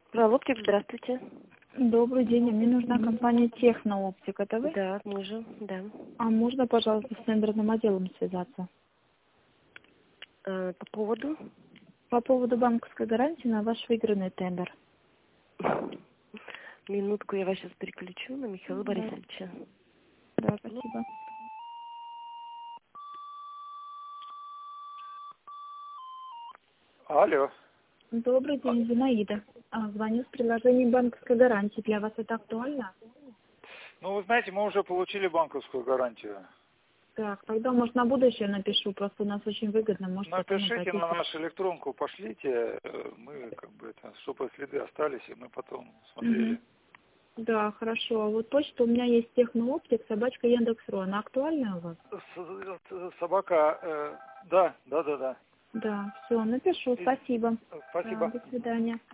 Оптик, здравствуйте. Добрый день, мне нужна компания Технооптик, это вы? Да, можем, да. А можно, пожалуйста, с тендерным отделом связаться? По поводу? По поводу банковской гарантии на ваш выигранный тендер. Минутку, я вас сейчас переключу на Михаила Да, Борисовича. да, спасибо. Алло. Добрый день, Зинаида. Звоню с приложением банковской гарантии. Для вас это актуально? Ну, вы знаете, мы уже получили банковскую гарантию. Так, тогда, может, на будущее напишу, просто у нас очень выгодно, может, потом Напишите на обратитесь. нашу электронку, пошлите, мы как бы это, чтобы следы остались, и мы потом Угу. смотрели. Да, хорошо. А вот почта у меня есть Технооптик, собачка Яндекс.ру. Она актуальная у вас? Собака, да. Да, все, напишу. Спасибо. Да, Спасибо. до свидания.